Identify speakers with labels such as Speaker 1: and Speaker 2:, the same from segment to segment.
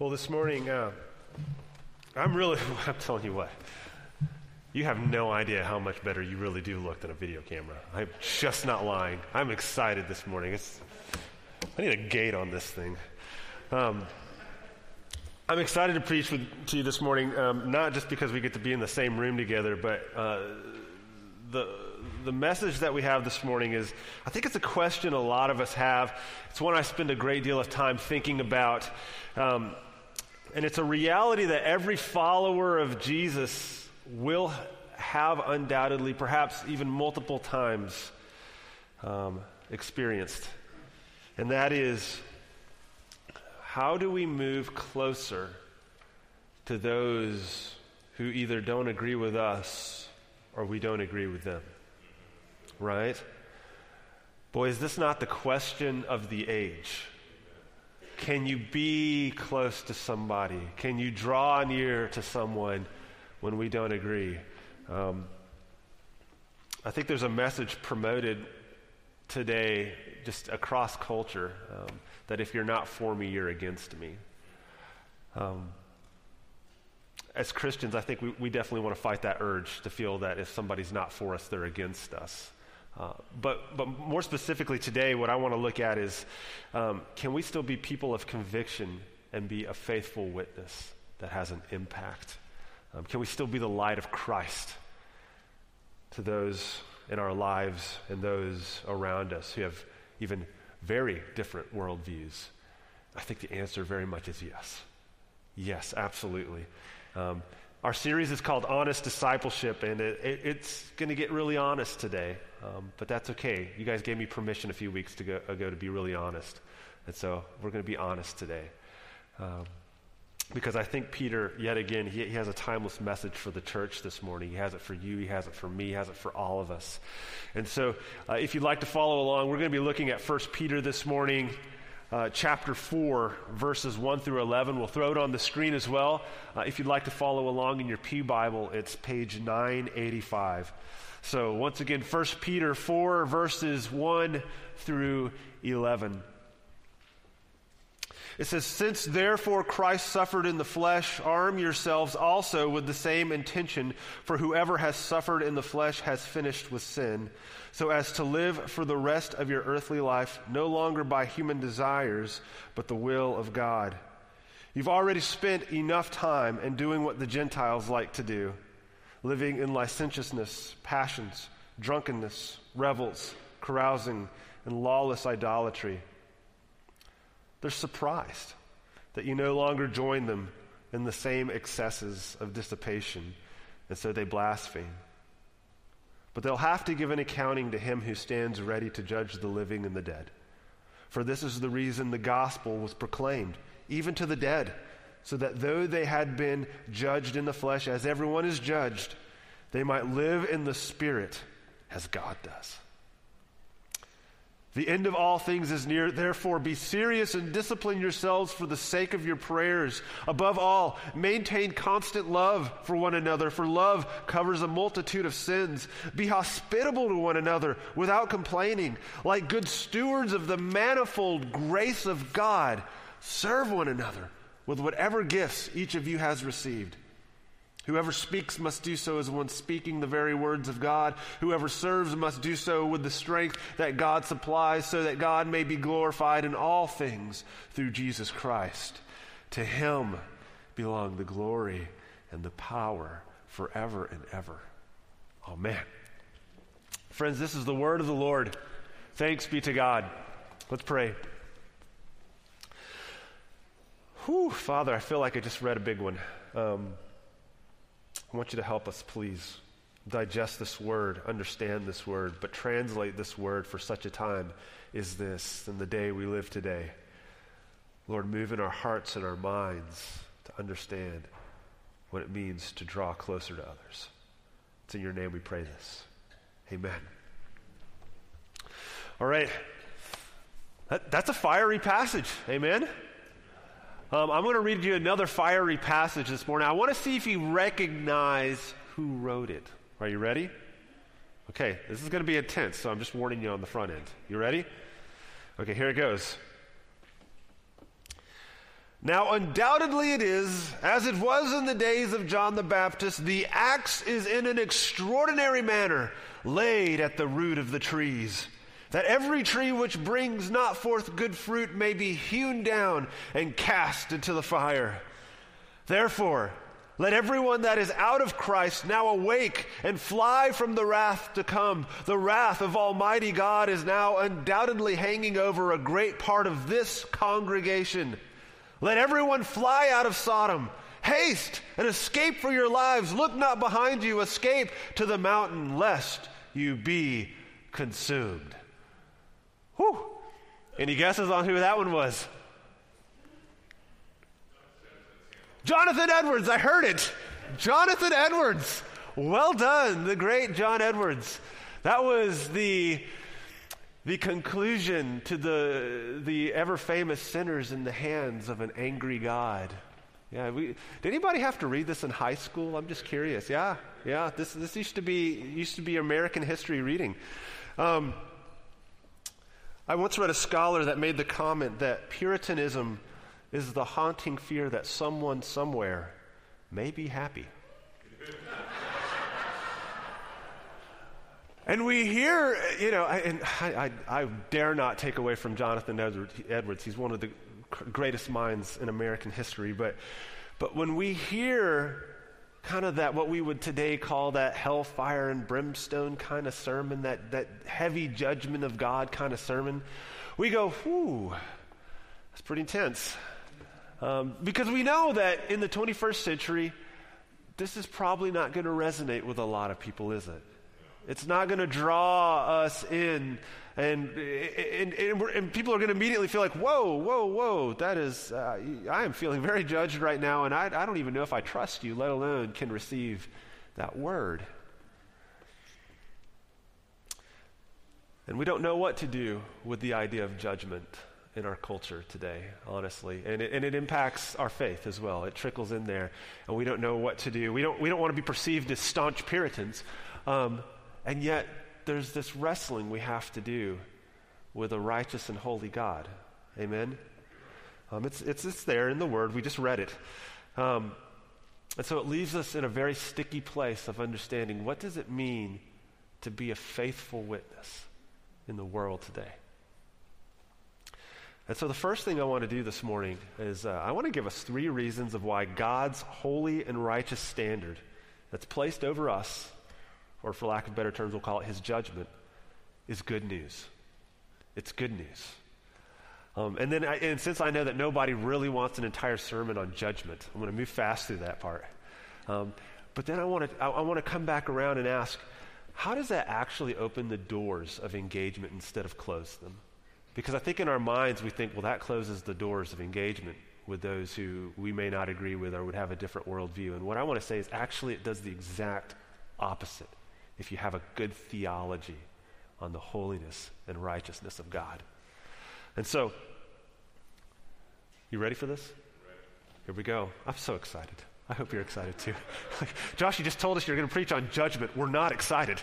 Speaker 1: Well, this morning, I'm telling you what, you have no idea how much better you really do look than a video camera. I'm just not lying. I'm excited this morning. I need a gate on this thing. I'm excited to preach to you this morning, not just because we get to be in the same room together, but the message that we have this morning is, I think it's a question a lot of us have. It's one I spend a great deal of time thinking about. And it's a reality that every follower of Jesus will have undoubtedly, perhaps even multiple times, experienced. And that is, how do we move closer to those who either don't agree with us or we don't agree with them? Right? Boy, is this not the question of the age? Can you be close to somebody? Can you draw near to someone when we don't agree? I think there's a message promoted today just across culture that if you're not for me, you're against me. As Christians, I think we definitely want to fight that urge to feel that if somebody's not for us, they're against us. But more specifically today, what I want to look at is, can we still be people of conviction and be a faithful witness that has an impact? Can we still be the light of Christ to those in our lives and those around us who have even very different worldviews? I think the answer very much is yes. Yes, absolutely. Our series is called Honest Discipleship, and it's going to get really honest today, but that's okay. You guys gave me permission a few weeks ago to be really honest, and so we're going to be honest today. Because I think Peter, yet again, he has a timeless message for the church this morning. He has it for you, he has it for me, he has it for all of us. And so if you'd like to follow along, we're going to be looking at 1 Peter this morning, chapter 4, verses 1 through 11. We'll throw it on the screen as well. If you'd like to follow along in your pew Bible, it's page 985. So once again, 1 Peter 4, verses 1 through 11. It says, "Since therefore Christ suffered in the flesh, arm yourselves also with the same intention, for whoever has suffered in the flesh has finished with sin, so as to live for the rest of your earthly life, no longer by human desires, but the will of God. You've already spent enough time in doing what the Gentiles like to do, living in licentiousness, passions, drunkenness, revels, carousing, and lawless idolatry. They're surprised that you no longer join them in the same excesses of dissipation, and so they blaspheme. But they'll have to give an accounting to him who stands ready to judge the living and the dead. For this is the reason the gospel was proclaimed, even to the dead, so that though they had been judged in the flesh as everyone is judged, they might live in the spirit as God does. The end of all things is near, therefore be serious and discipline yourselves for the sake of your prayers. Above all, maintain constant love for one another, for love covers a multitude of sins. Be hospitable to one another without complaining. Like good stewards of the manifold grace of God, serve one another with whatever gifts each of you has received. Whoever speaks must do so as one speaking the very words of God. Whoever serves must do so with the strength that God supplies, so that God may be glorified in all things through Jesus Christ. To him belong the glory and the power forever and ever. Amen." Friends, this is the word of the Lord. Thanks be to God. Let's pray. Whew, Father, I feel like I just read a big one. I want you to help us, please, digest this word, understand this word, but translate this word for such a time as this, in the day we live today. Lord, move in our hearts and our minds to understand what it means to draw closer to others. It's in your name we pray this. Amen. All right. That's a fiery passage. Amen. I'm going to read you another fiery passage this morning. I want to see if you recognize who wrote it. Are you ready? Okay, this is going to be intense, so I'm just warning you on the front end. You ready? Okay, here it goes. Now undoubtedly it is, as it was in the days of John the Baptist, the axe is in an extraordinary manner laid at the root of the trees, that every tree which brings not forth good fruit may be hewn down and cast into the fire. Therefore, let everyone that is out of Christ now awake and fly from the wrath to come. The wrath of Almighty God is now undoubtedly hanging over a great part of this congregation. Let everyone fly out of Sodom. Haste and escape for your lives. Look not behind you. Escape to the mountain, lest you be consumed. Whew. Any guesses on who that one was? Jonathan Edwards. I heard it. Jonathan Edwards. Well done, the great John Edwards. That was the conclusion to the ever-famous sinners in the hands of an angry God. Yeah, did anybody have to read this in high school? I'm just curious. Yeah. This used to be American history reading. I once read a scholar that made the comment that Puritanism is the haunting fear that someone somewhere may be happy. And we hear, and I dare not take away from Jonathan Edwards. He's one of the greatest minds in American history. But when we hear kind of that, what we would today call that hellfire and brimstone kind of sermon, that heavy judgment of God kind of sermon, we go, whew, that's pretty intense. Because we know that in the 21st century, this is probably not going to resonate with a lot of people, is it? It's not going to draw us in, and people are going to immediately feel like, whoa, that is, I am feeling very judged right now, and I don't even know if I trust you, let alone can receive that word. And we don't know what to do with the idea of judgment in our culture today, honestly, and it impacts our faith as well. It trickles in there, and we don't know what to do. We don't want to be perceived as staunch Puritans, and yet there's this wrestling we have to do with a righteous and holy God. Amen. It's there in the Word. We just read it, and so it leaves us in a very sticky place of understanding what does it mean to be a faithful witness in the world today. And so the first thing I want to do this morning is I want to give us 3 reasons of why God's holy and righteous standard that's placed over us, or for lack of better terms, we'll call it his judgment, is good news. It's good news. And since I know that nobody really wants an entire sermon on judgment, I'm going to move fast through that part. But then I want to come back around and ask, how does that actually open the doors of engagement instead of close them? Because I think in our minds we think, well, that closes the doors of engagement with those who we may not agree with or would have a different worldview. And what I want to say is actually it does the exact opposite if you have a good theology on the holiness and righteousness of God. And so, you ready for this? Ready. Here we go. I'm so excited. I hope you're excited too. Josh, you just told us you're going to preach on judgment. We're not excited.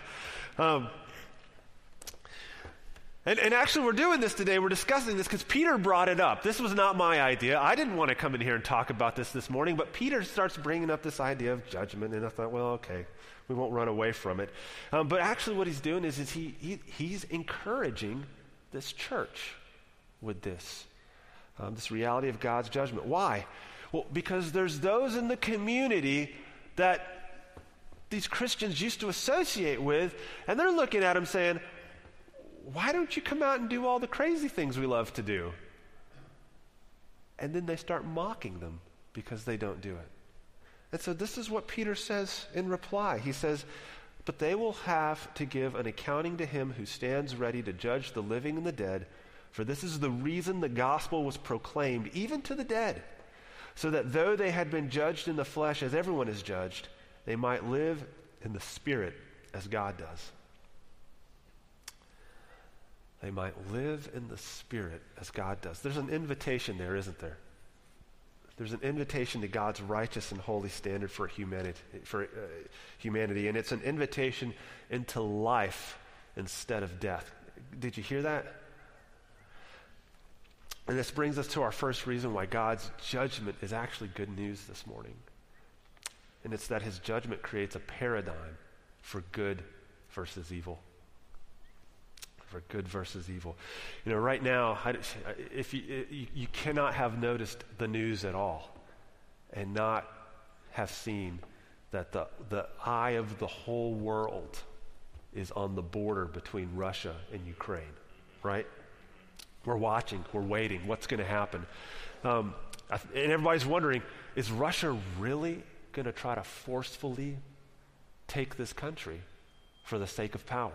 Speaker 1: And actually, we're doing this today. We're discussing this because Peter brought it up. This was not my idea. I didn't want to come in here and talk about this morning, but Peter starts bringing up this idea of judgment, and I thought, well, okay, we won't run away from it. But actually, what he's doing is he's encouraging this church with this reality of God's judgment. Why? Well, because there's those in the community that these Christians used to associate with, and they're looking at him saying, why don't you come out and do all the crazy things we love to do? And then they start mocking them because they don't do it. And so this is what Peter says in reply. He says, but they will have to give an accounting to him who stands ready to judge the living and the dead, for this is the reason the gospel was proclaimed even to the dead, so that though they had been judged in the flesh as everyone is judged, they might live in the spirit as God does. They might live in the Spirit as God does. There's an invitation there, isn't there? There's an invitation to God's righteous and holy standard for humanity, and it's an invitation into life instead of death. Did you hear that? And this brings us to our first reason why God's judgment is actually good news this morning. And it's that his judgment creates a paradigm for good versus evil. For good versus evil. You know, right now, if you cannot have noticed the news at all and not have seen that the eye of the whole world is on the border between Russia and Ukraine, right? We're watching, we're waiting, what's going to happen? And everybody's wondering, is Russia really going to try to forcefully take this country for the sake of power?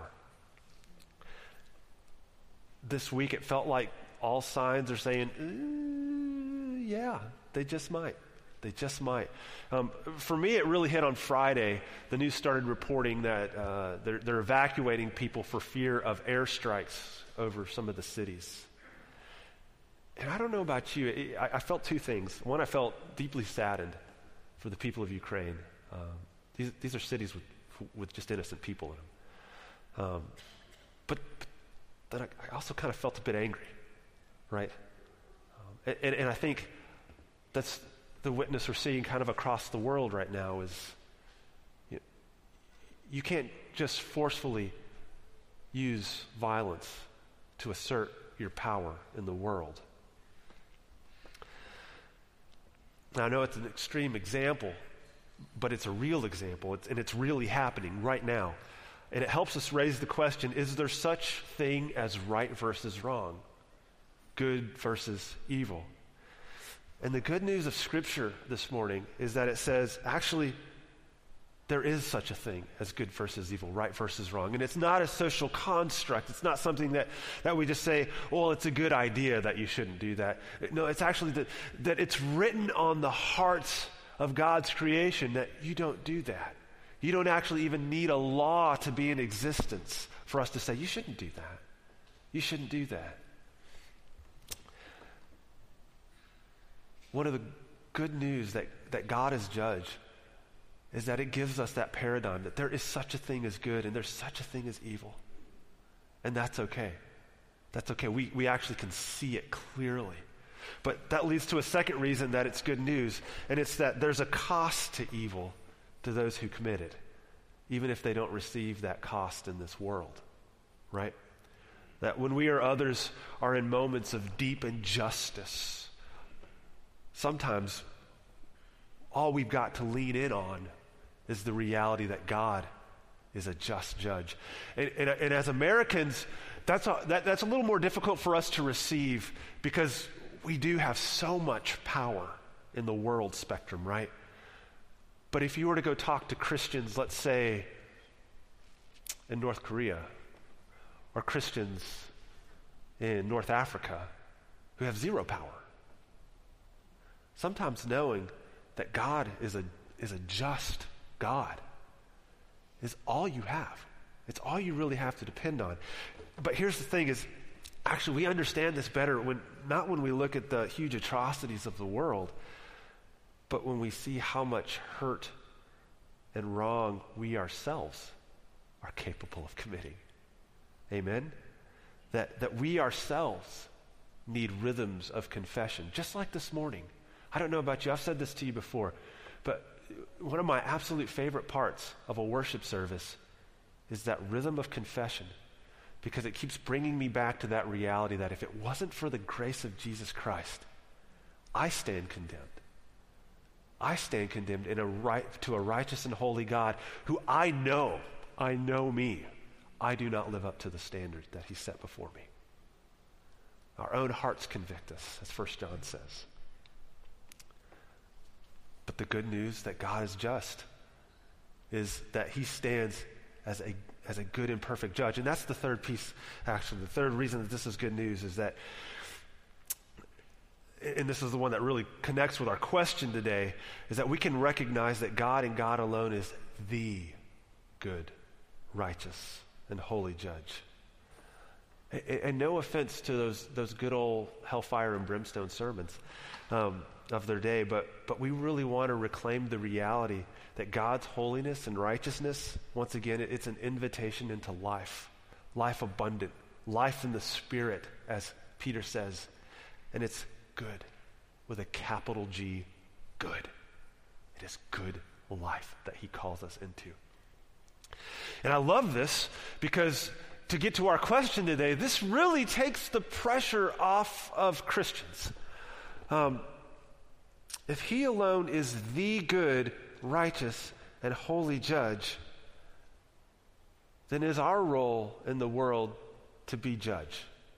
Speaker 1: This week it felt like all signs are saying, yeah, they just might. They just might. For me, it really hit on Friday. The news started reporting that they're evacuating people for fear of airstrikes over some of the cities. And I don't know about you. I felt two things. One, I felt deeply saddened for the people of Ukraine. These are cities with just innocent people in them. But then I also kind of felt a bit angry, right? And I think that's the witness we're seeing kind of across the world right now is you can't just forcefully use violence to assert your power in the world. Now, I know it's an extreme example, but it's a real example, and it's really happening right now. And it helps us raise the question, is there such thing as right versus wrong? Good versus evil? And the good news of Scripture this morning is that it says, actually, there is such a thing as good versus evil, right versus wrong. And it's not a social construct. It's not something that we just say, well, it's a good idea that you shouldn't do that. No, it's actually that it's written on the hearts of God's creation that you don't do that. You don't actually even need a law to be in existence for us to say, you shouldn't do that. You shouldn't do that. One of the good news that God is judge is that it gives us that paradigm that there is such a thing as good and there's such a thing as evil. And that's okay. That's okay. We actually can see it clearly. But that leads to a second reason that it's good news, and it's that there's a cost to evil to those who commit it, even if they don't receive that cost in this world, right? That when we or others are in moments of deep injustice, sometimes all we've got to lean in on is the reality that God is a just judge. And as Americans, that's a little more difficult for us to receive because we do have so much power in the world spectrum, right? But if you were to go talk to Christians, let's say, in North Korea, or Christians in North Africa who have zero power, sometimes knowing that God is a just God is all you have. It's all you really have to depend on. But here's the thing is, actually we understand this better not when we look at the huge atrocities of the world, but when we see how much hurt and wrong we ourselves are capable of committing. Amen? That we ourselves need rhythms of confession, just like this morning. I don't know about you, I've said this to you before, but one of my absolute favorite parts of a worship service is that rhythm of confession, because it keeps bringing me back to that reality that if it wasn't for the grace of Jesus Christ, I stand condemned. I stand condemned to a righteous and holy God who I know me. I do not live up to the standard that he set before me. Our own hearts convict us, as 1 John says. But the good news that God is just is that he stands as a good and perfect judge. And that's the third piece, actually. The third reason that this is good news is that, and this is the one that really connects with our question today, is that we can recognize that God and God alone is the good, righteous, and holy judge. And no offense to those good old hellfire and brimstone sermons of their day, but we really want to reclaim the reality that God's holiness and righteousness, once again, it's an invitation into life abundant, life in the Spirit, as Peter says, And it's good, with a capital G, good. It is good life that he calls us into. And I love this because to get to our question today, this really takes the pressure off of Christians. If he alone is the good, righteous, and holy judge, then is our role in the world to be judge?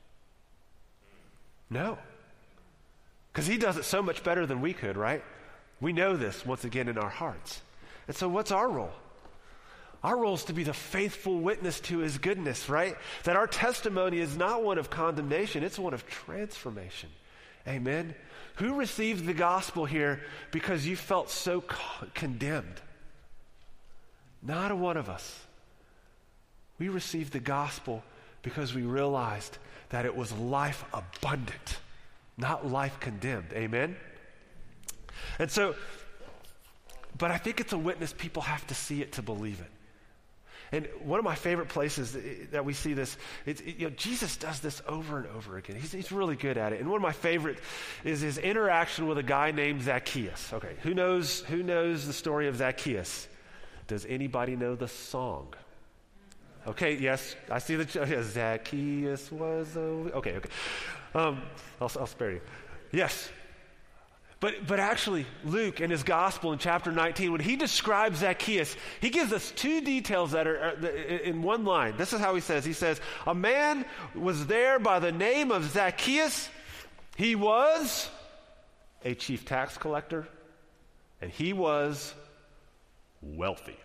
Speaker 1: No. Because he does it so much better than we could, right? We know this once again in our hearts. And so what's our role? Our role is to be the faithful witness to his goodness, right? That our testimony is not one of condemnation, it's one of transformation. Amen? Who received the gospel here because you felt so condemned? Not a one of us. We received the gospel because we realized that it was life abundant, not life condemned. Amen? And so, but I think it's a witness people have to see it to believe it. And one of my favorite places that we see this, Jesus does this over and over again. He's really good at it. And one of my favorite is his interaction with a guy named Zacchaeus. Okay, who knows the story of Zacchaeus? Does anybody know the song? Okay, yes, I see Zacchaeus was okay. I'll spare you. Yes. But actually, Luke in his gospel in chapter 19, when he describes Zacchaeus, he gives us two details that are in one line. This is how he says, a man was there by the name of Zacchaeus. He was a chief tax collector, and he was wealthy.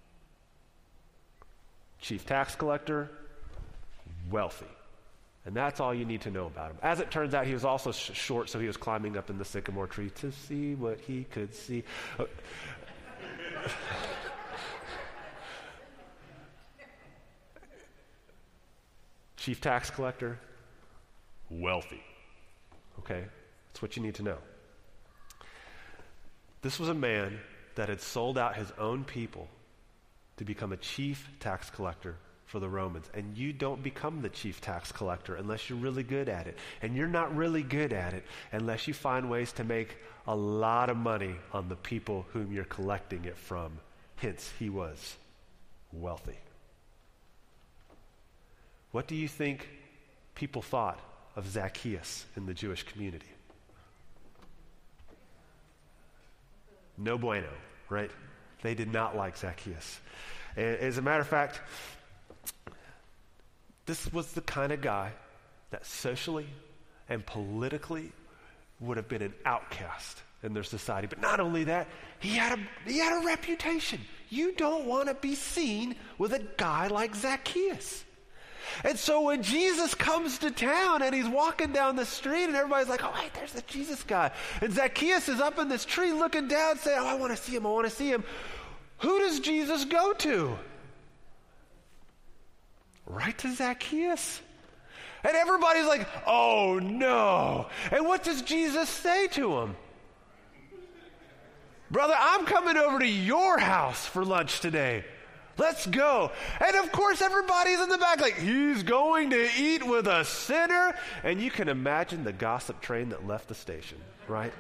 Speaker 1: Chief tax collector, wealthy. And that's all you need to know about him. As it turns out, he was also short, so he was climbing up in the sycamore tree to see what he could see. Chief tax collector, wealthy. Okay, that's what you need to know. This was a man that had sold out his own people to become a chief tax collector for the Romans. And you don't become the chief tax collector unless you're really good at it. And you're not really good at it unless you find ways to make a lot of money on the people whom you're collecting it from. Hence, he was wealthy. What do you think people thought of Zacchaeus in the Jewish community? No bueno, right? They did not like Zacchaeus. And as a matter of fact, this was the kind of guy that socially and politically would have been an outcast in their society. But not only that, he had a reputation. You don't want to be seen with a guy like Zacchaeus. And so when Jesus comes to town and he's walking down the street and everybody's like, oh, wait, there's the Jesus guy. And Zacchaeus is up in this tree looking down saying, oh, I want to see him. Who does Jesus go to? Right to Zacchaeus. And everybody's like, oh no. And what does Jesus say to him? Brother, I'm coming over to your house for lunch today. Let's go. And of course everybody's in the back like, he's going to eat with a sinner. And you can imagine the gossip train that left the station, right?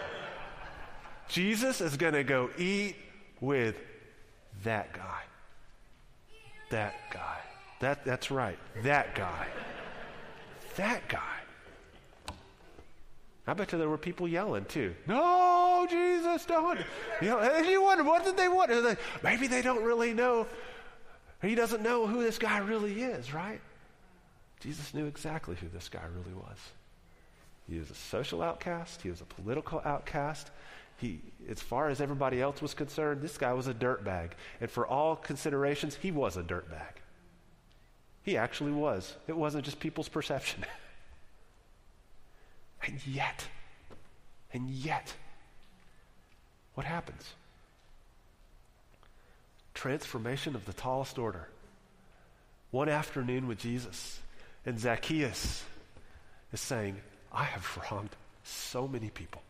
Speaker 1: Jesus is going to go eat with that guy. That guy. That's right. That guy. That guy. I bet you there were people yelling too. No, Jesus, don't. And you wonder, what did they want? Maybe they don't really know. He doesn't know who this guy really is, right? Jesus knew exactly who this guy really was. He was a social outcast. He was a political outcast. As far as everybody else was concerned, this guy was a dirtbag. And for all considerations, he was a dirtbag. He actually was. It wasn't just people's perception. And yet, what happens? Transformation of the tallest order. One afternoon with Jesus, and Zacchaeus is saying, I have wronged so many people.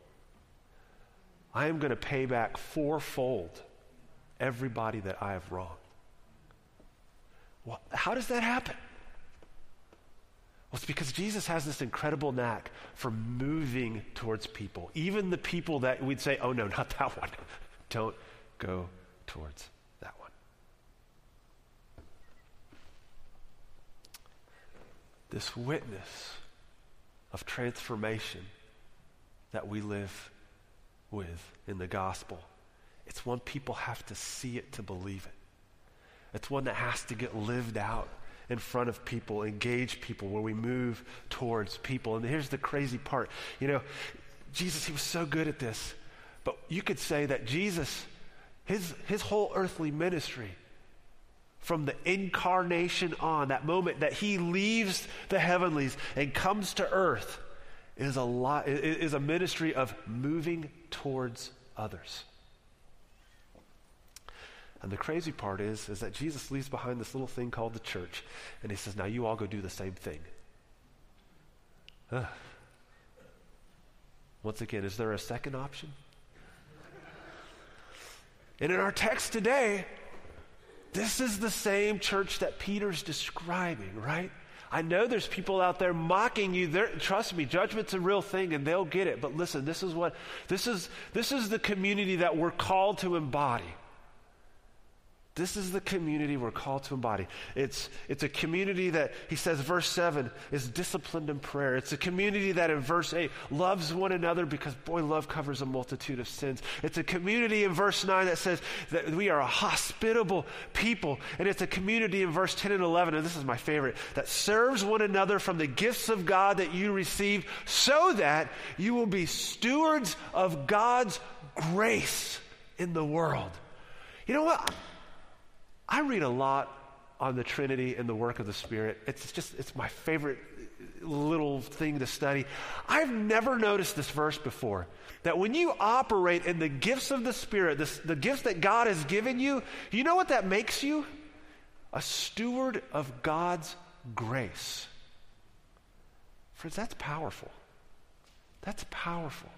Speaker 1: I am going to pay back fourfold everybody that I have wronged. Well, how does that happen? Well, it's because Jesus has this incredible knack for moving towards people, even the people that we'd say, oh no, not that one. Don't go towards that one. This witness of transformation that we live with in the gospel, it's one people have to see it to believe it. It's one that has to get lived out in front of people, engage people, where we move towards people. And here's the crazy part. You know, Jesus, he was so good at this. But you could say that Jesus, his whole earthly ministry, from the incarnation on, that moment that he leaves the heavenlies and comes to earth, is a ministry of moving towards others. And the crazy part is that Jesus leaves behind this little thing called the church, and he says, now you all go do the same thing. Once again, is there a second option? And in our text today, this is the same church that Peter's describing, right? I know there's people out there mocking you. Trust me, judgment's a real thing and they'll get it. But listen, this is the community that we're called to embody. This is the community we're called to embody. It's a community that, he says, verse 7, is disciplined in prayer. It's a community that in verse 8 loves one another because, boy, love covers a multitude of sins. It's a community in verse 9 that says that we are a hospitable people. And it's a community in verse 10 and 11, and this is my favorite, that serves one another from the gifts of God that you received so that you will be stewards of God's grace in the world. You know what? I read a lot on the Trinity and the work of the Spirit. It's my favorite little thing to study. I've never noticed this verse before, that when you operate in the gifts of the Spirit, the gifts that God has given you, you know what that makes you? A steward of God's grace. Friends, that's powerful. That's powerful.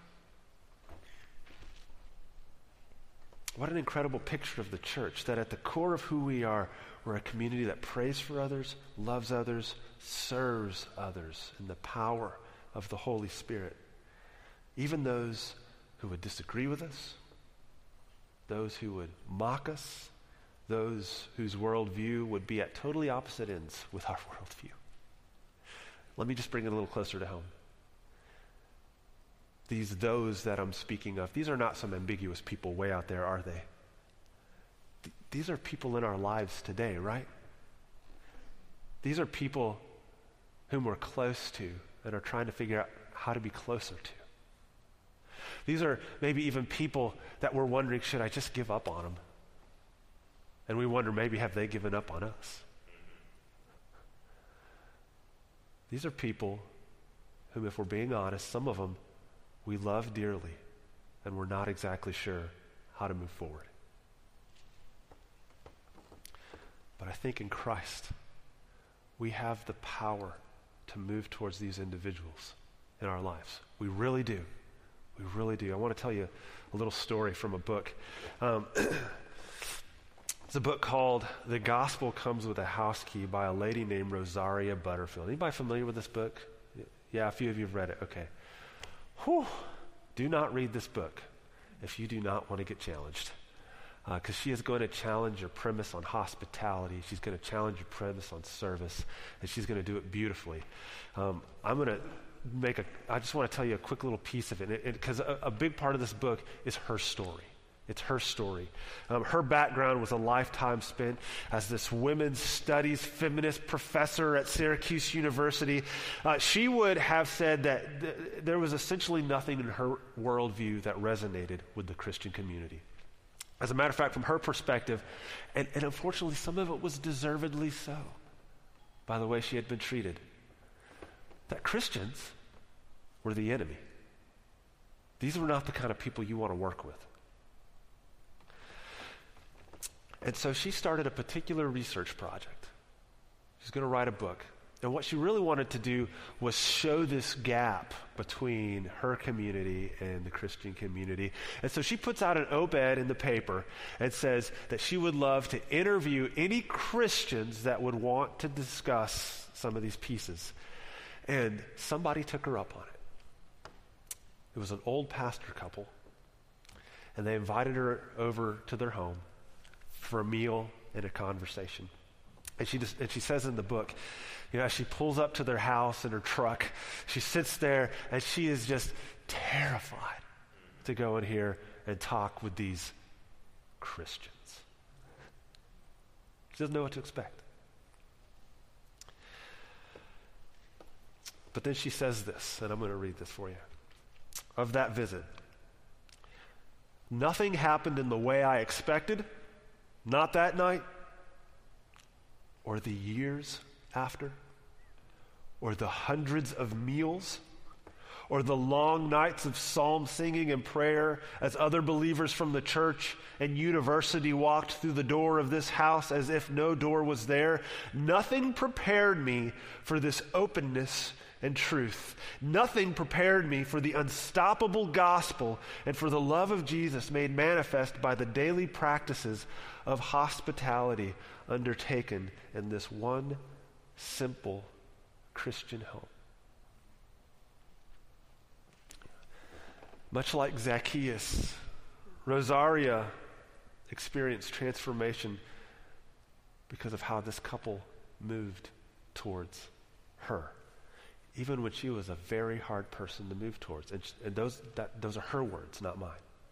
Speaker 1: What an incredible picture of the church, that at the core of who we are, we're a community that prays for others, loves others, serves others in the power of the Holy Spirit. Even those who would disagree with us, those who would mock us, those whose worldview would be at totally opposite ends with our worldview. Let me just bring it a little closer to home. Those that I'm speaking of, these are not some ambiguous people way out there, are they? These are people in our lives today, right? These are people whom we're close to and are trying to figure out how to be closer to. These are maybe even people that we're wondering, should I just give up on them? And we wonder, maybe have they given up on us? These are people whom, if we're being honest, some of them we love dearly, and we're not exactly sure how to move forward. But I think in Christ, we have the power to move towards these individuals in our lives. We really do. We really do. I want to tell you a little story from a book. It's a book called The Gospel Comes with a House Key by a lady named Rosaria Butterfield. Anybody familiar with this book? Yeah, a few of you have read it. Okay. Whew. Do not read this book if you do not want to get challenged. Because she is going to challenge your premise on hospitality. She's going to challenge your premise on service. And she's going to do it beautifully. I just want to tell you a quick little piece of it. Because a big part of this book is her story. It's her story. Her background was a lifetime spent as this women's studies feminist professor at Syracuse University. She would have said that there was essentially nothing in her worldview that resonated with the Christian community. As a matter of fact, from her perspective, and unfortunately some of it was deservedly so, by the way she had been treated, that Christians were the enemy. These were not the kind of people you want to work with. And so she started a particular research project. She's going to write a book. And what she really wanted to do was show this gap between her community and the Christian community. And so she puts out an op-ed in the paper and says that she would love to interview any Christians that would want to discuss some of these pieces. And somebody took her up on it. It was an old pastor couple, and they invited her over to their home for a meal and a conversation. And she says in the book, as she pulls up to their house in her truck, she sits there and she is just terrified to go in here and talk with these Christians. She doesn't know what to expect. But then she says this, and I'm going to read this for you. Of that visit, nothing happened in the way I expected, not that night, or the years after, or the hundreds of meals, or the long nights of psalm singing and prayer as other believers from the church and university walked through the door of this house as if no door was there. Nothing prepared me for this openness and truth. Nothing prepared me for the unstoppable gospel and for the love of Jesus made manifest by the daily practices of hospitality undertaken in this one simple Christian home. Much like Zacchaeus, Rosaria experienced transformation because of how this couple moved towards her, even when she was a very hard person to move towards. And those are her words, not mine.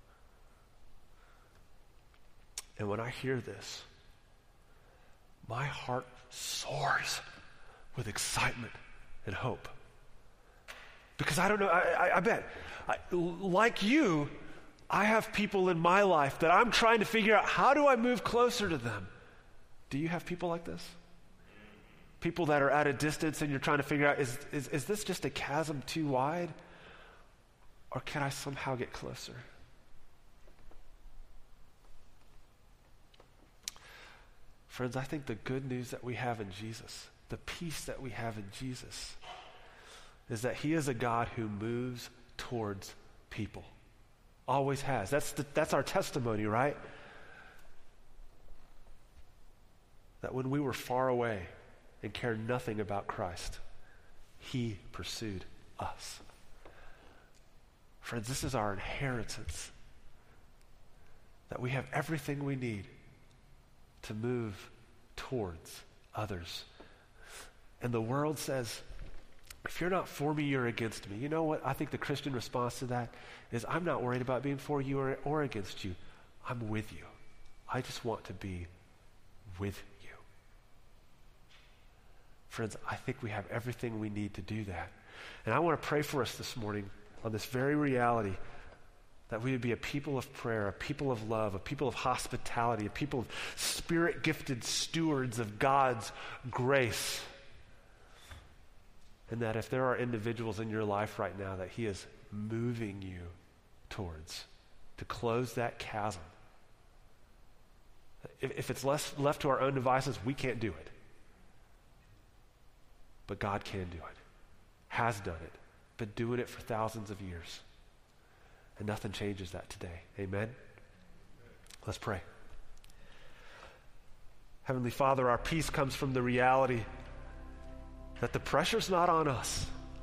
Speaker 1: And when I hear this, my heart soars with excitement and hope. Because I don't know, I bet, like you, I have people in my life that I'm trying to figure out, how do I move closer to them? Do you have people like this? People that are at a distance and you're trying to figure out, is this just a chasm too wide? Or can I somehow get closer? Friends, I think the good news that we have in Jesus, the peace that we have in Jesus, is that he is a God who moves towards people. Always has. That's our testimony, right? That when we were far away and cared nothing about Christ, he pursued us. Friends, this is our inheritance. That we have everything we need to move towards others. And the world says, if you're not for me, you're against me. You know what? I think the Christian response to that is, I'm not worried about being for you or against you. I'm with you. I just want to be with you. Friends, I think we have everything we need to do that. And I want to pray for us this morning on this very reality, that we would be a people of prayer, a people of love, a people of hospitality, a people of spirit-gifted stewards of God's grace. And that if there are individuals in your life right now that he is moving you towards, to close that chasm, if it's left to our own devices, we can't do it. But God can do it, has done it, been doing it for thousands of years. And nothing changes that today. Amen? Let's pray. Heavenly Father, our peace comes from the reality that the pressure's not on us.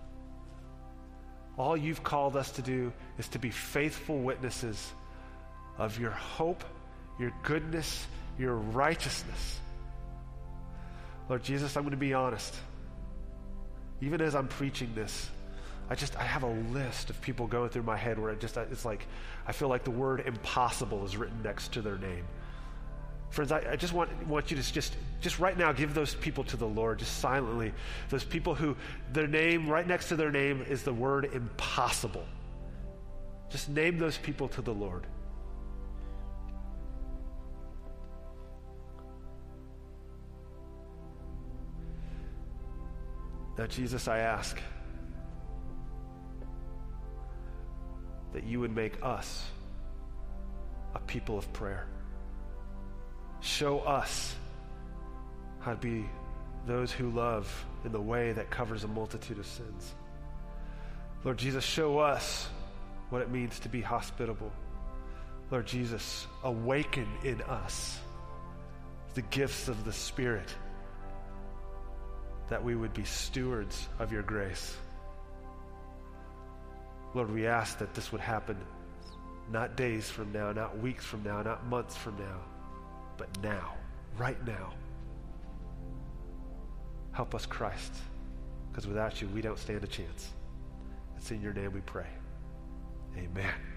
Speaker 1: All you've called us to do is to be faithful witnesses of your hope, your goodness, your righteousness. Lord Jesus, I'm going to be honest. Even as I'm preaching this, I have a list of people going through my head where it's like, I feel like the word impossible is written next to their name. Friends, I just want you to just right now give those people to the Lord, just silently. Those people who their name, right next to their name is the word impossible. Just name those people to the Lord. Now, Jesus, I ask that you would make us a people of prayer. Show us how to be those who love in the way that covers a multitude of sins. Lord Jesus, show us what it means to be hospitable. Lord Jesus, awaken in us the gifts of the Spirit that we would be stewards of your grace. Lord, we ask that this would happen not days from now, not weeks from now, not months from now, but now, right now. Help us, Christ, because without you, we don't stand a chance. It's in your name we pray. Amen.